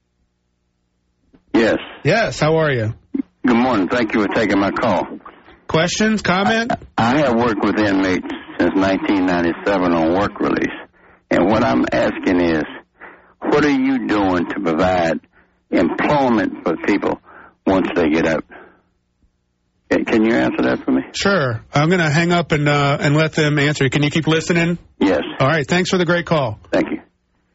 Yes. Yes, how are you? Good morning. Thank you for taking my call. Questions, comment? I, I have worked with inmates since nineteen ninety-seven on work release. And what I'm asking is, what are you doing to provide employment for people once they get out? Can you answer that for me? Sure. I'm going to hang up and uh, and let them answer. Can you keep listening? Yes. All right. Thanks for the great call. Thank you.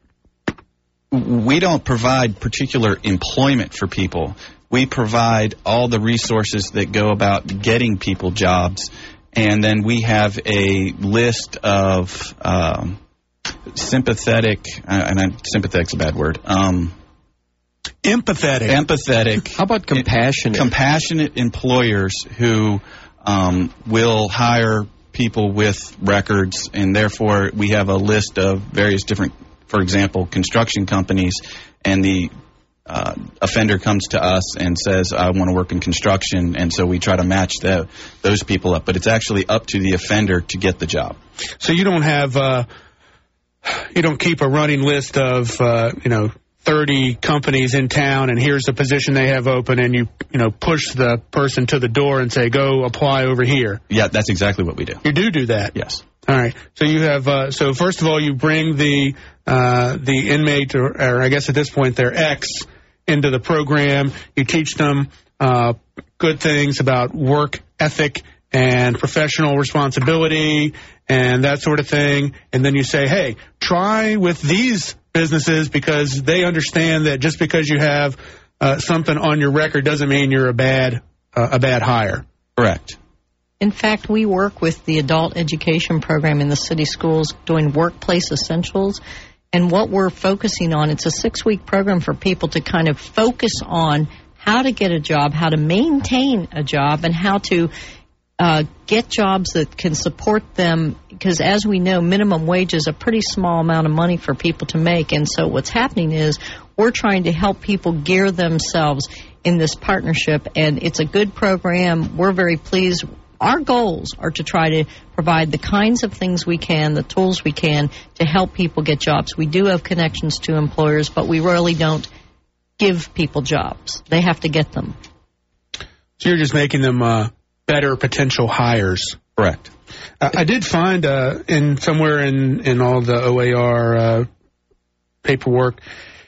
We don't provide particular employment for people. We provide all the resources that go about getting people jobs, and then we have a list of um, sympathetic, uh, and I'm, sympathetic's a bad word. Um, empathetic. Empathetic. How about compassionate? Compassionate employers who um, will hire people with records, and therefore we have a list of various different, for example, construction companies, and the uh, offender comes to us and says, I want to work in construction, and so we try to match the, those people up. But it's actually up to the offender to get the job. So you don't have, uh, you don't keep a running list of, uh, you know, thirty companies in town, and here's the position they have open, and you, you know, push the person to the door and say, go apply over here. Yeah, that's exactly what we do. You do do that? Yes. All right. So you have, uh, so first of all, you bring the uh, the inmate, or, or I guess at this point their ex, into the program. You teach them uh, good things about work ethic and professional responsibility and that sort of thing. And then you say, hey, try with these businesses because they understand that just because you have uh, something on your record doesn't mean you're a bad uh, a bad hire. Correct. In fact, we work with the adult education program in the city schools doing workplace essentials. And what we're focusing on, it's a six-week program for people to kind of focus on how to get a job, how to maintain a job, and how to uh, get jobs that can support them. Because as we know, minimum wage is a pretty small amount of money for people to make. And so what's happening is we're trying to help people gear themselves in this partnership. And it's a good program. We're very pleased. Our goals are to try to provide the kinds of things we can, the tools we can, to help people get jobs. We do have connections to employers, but we really don't give people jobs. They have to get them. So you're just making them uh, better potential hires. Correct. Uh, I did find uh, in somewhere in, in all the O A R uh, paperwork,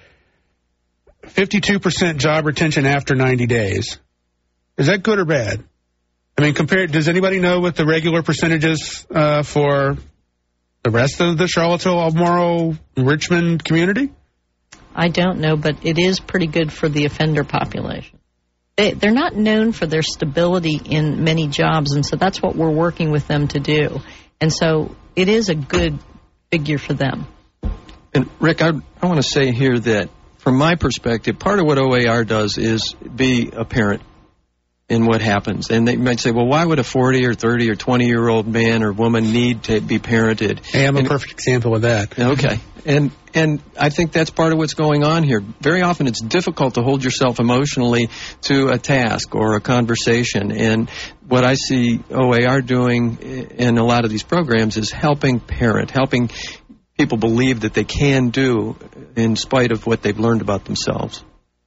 fifty-two percent job retention after ninety days. Is that good or bad? I mean, compared, does anybody know what the regular percentage is uh, for the rest of the Charlottesville, Albemarle, Richmond community? I don't know, but it is pretty good for the offender population. They, they're not known for their stability in many jobs, and so that's what we're working with them to do. And so it is a good figure for them. And, Rick, I, I want to say here that, from my perspective, part of what O A R does is be a parent in what happens. And they might say, well, why would a forty or thirty or twenty-year-old man or woman need to be parented? Hey, I'm and, a perfect example of that. Okay. And and I think that's part of what's going on here. Very often it's difficult to hold yourself emotionally to a task or a conversation. And what I see O A R doing in a lot of these programs is helping parent, helping people believe that they can do in spite of what they've learned about themselves.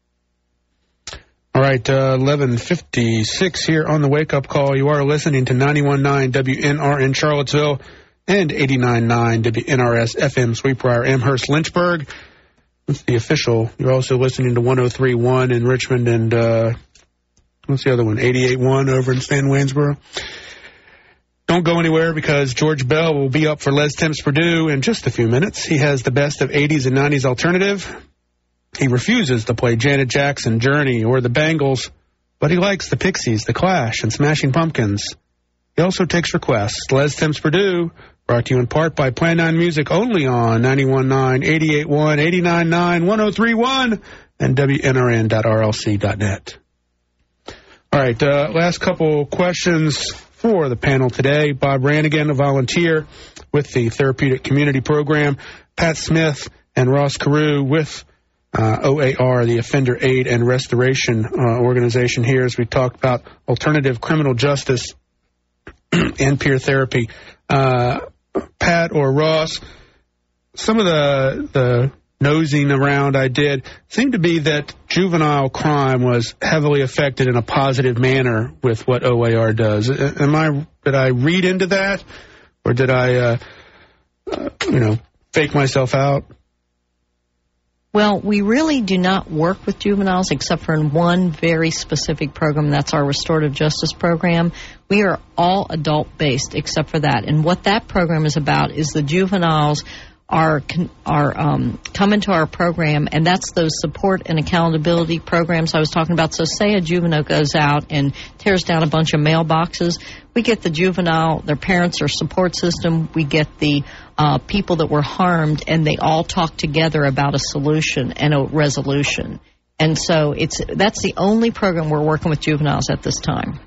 All right, uh, eleven fifty-six here on the Wake Up Call. You are listening to ninety-one point nine W N R in Charlottesville and eighty-nine point nine W N R S F M Sweetbriar, Amherst, Lynchburg. That's the official. You're also listening to one oh three point one in Richmond and, uh, what's the other one? eighty-eight point one over in Stan Waynesboro. Don't go anywhere because George Bell will be up for Les Temps Purdue in just a few minutes. He has the best of eighties and nineties alternative. He refuses to play Janet Jackson, Journey, or the Bangles, but he likes the Pixies, the Clash, and Smashing Pumpkins. He also takes requests. Les Temps Purdue, brought to you in part by Plan nine Music, only on ninety-one point nine, eighty-eight point one, eighty-nine point nine, one oh three point one, and W N R N dot R L C dot net. All right, uh, last couple questions for the panel today. Bob Rannigan, a volunteer with the Therapeutic Community Program. Pat Smith and Ross Carew with Uh, O A R, the Offender Aid and Restoration uh, organization here, as we talk about alternative criminal justice and peer therapy. Uh, Pat or Ross, some of the the nosing around I did seemed to be that juvenile crime was heavily affected in a positive manner with what O A R does. Am I did I read into that, or did I, uh, uh, you know, fake myself out? Well, we really do not work with juveniles except for in one very specific program. That's our restorative justice program. We are all adult-based except for that. And what that program is about is the juveniles are are um, come into our program, and that's those support and accountability programs I was talking about. So say a juvenile goes out and tears down a bunch of mailboxes. We get the juvenile, their parents or support system. We get the uh, people that were harmed, and they all talk together about a solution and a resolution. And so it's that's the only program we're working with juveniles at this time.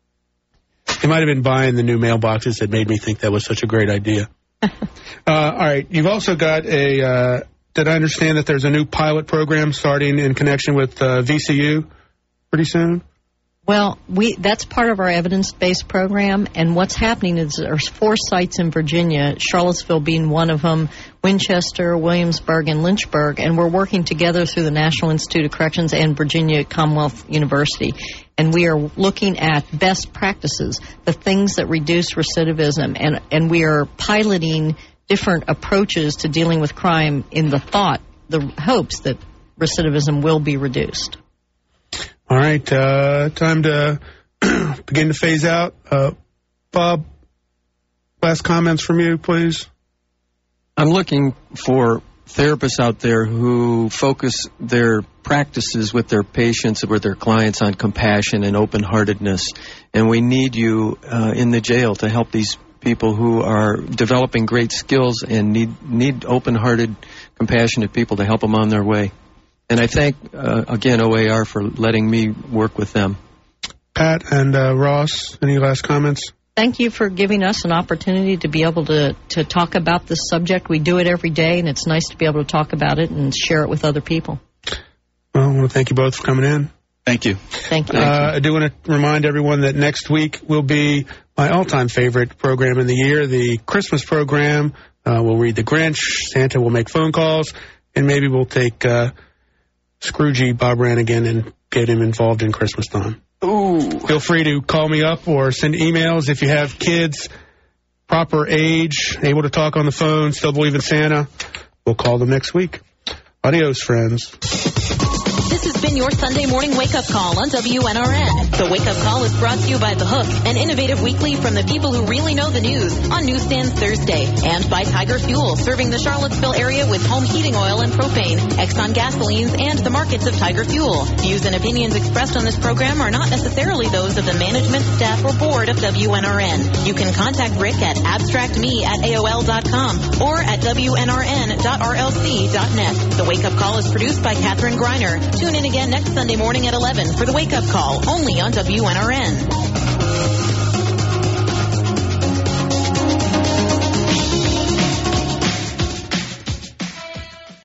You might have been buying the new mailboxes that made me think that was such a great idea. uh, all right. You've also got a, uh, did I understand that there's a new pilot program starting in connection with uh, V C U pretty soon? Well, we that's part of our evidence-based program, and what's happening is there's four sites in Virginia, Charlottesville being one of them, Winchester, Williamsburg, and Lynchburg, and we're working together through the National Institute of Corrections and Virginia Commonwealth University. And we are looking at best practices, the things that reduce recidivism, and, and we are piloting different approaches to dealing with crime in the thought, the hopes that recidivism will be reduced. All right, uh, time to begin to phase out. Uh, Bob, last comments from you, please. I'm looking for therapists out there who focus their practices with their patients, with their clients, on compassion and open-heartedness. And we need you uh, in the jail to help these people who are developing great skills and need need open-hearted, compassionate people to help them on their way. And I thank, uh, again, O A R for letting me work with them. Pat and uh, Ross, any last comments? Thank you for giving us an opportunity to be able to, to talk about this subject. We do it every day, and it's nice to be able to talk about it and share it with other people. Well, I want to thank you both for coming in. Thank you. Thank you. Uh, I do want to remind everyone that next week will be my all-time favorite program in the year, the Christmas program. Uh, we'll read The Grinch, Santa will make phone calls, and maybe we'll take uh, Scroogey Bob Brannigan and get him involved in Christmas time. Ooh. Feel free to call me up or send emails if you have kids, proper age, able to talk on the phone, still believe in Santa. We'll call them next week. Adios, friends. This has been your Sunday morning wake-up call on W N R N. The wake-up call is brought to you by The Hook, an innovative weekly from the people who really know the news on Newsstands Thursday, and by Tiger Fuel, serving the Charlottesville area with home heating oil and propane, Exxon gasolines, and the markets of Tiger Fuel. Views and opinions expressed on this program are not necessarily those of the management, staff, or board of W N R N. You can contact Rick at abstractme at A O L dot com or at W N R N dot R L C dot net. The wake-up call is produced by Catherine Griner. Tune in again next Sunday morning at eleven for the wake-up call, only on W N R N.